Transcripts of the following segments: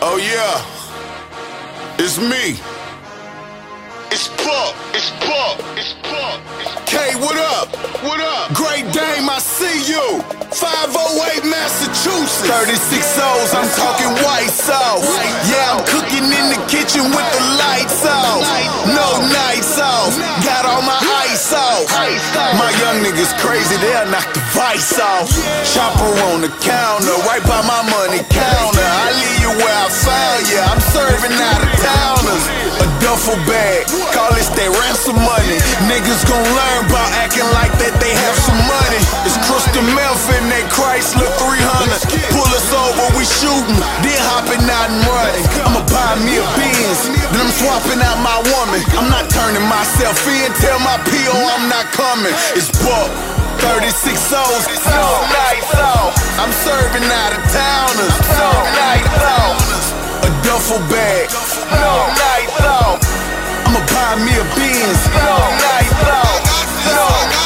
Oh yeah, it's me. It's Pup, it's Pup, it's Pup. K, what up? What up? Great Dame, I see you. 508 Massachusetts. 36 O's, I'm talking white sauce. Yeah, I'm cooking in the kitchen with the lights off. No nights off, got all my ice off. My young niggas crazy, they'll knock the vice off. Chopper on the counter, right by my money counter. I leave you where I found you, I'm serving out of towners. A duffel bag, call this that ransom money. Niggas gon' learn about acting like that they have some money. It's Crystal Meth in that Chrysler 300. Pull us over, we shootin', then hopping out and running. I'ma buy me a Benz, then I'm swapping out my woman. I'm not turning myself in, tell my P.O. I'm not coming. It's Buck, 36 O's, no nights off. I'm serving out of towners, no nights off. A duffel bag, no nights off. I'ma buy me a Benz, no nights off. No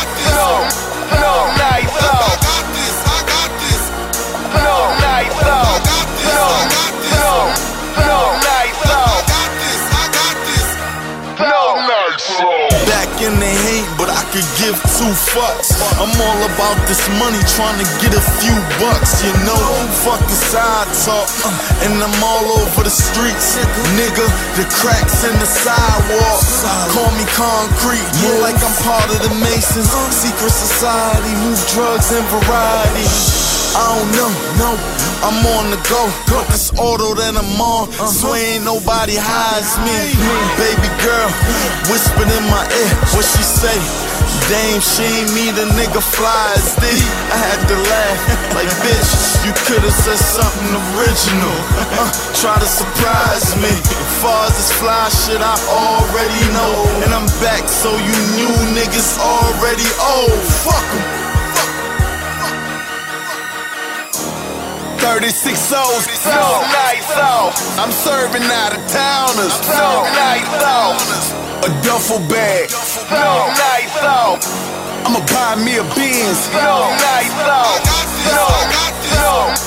nights off. No nights off. Back in the hate, but I could give two fucks. I'm all about this money, trying to get a few bucks, you know. Fuck the side talk, and I'm all over the streets. Nigga, the cracks in the sidewalk call me concrete, more like I'm part of the Masons. Secret society, move drugs and variety. I don't know, no, I'm on the go. Got this auto that I'm on, so ain't nobody hides me. Baby girl, whispered in my ear, what she say? Dame, she ain't me, the nigga fly as D. I had to laugh, like bitch, you could've said something original. Try to surprise me. Far as this fly shit, I already know. And I'm back, so you new niggas already old. Fuck 'em. 36 O's, no nights off. I'm serving out of towners, no nights off. A duffel bag, no nights off. I'ma buy me a Benz, no nights off.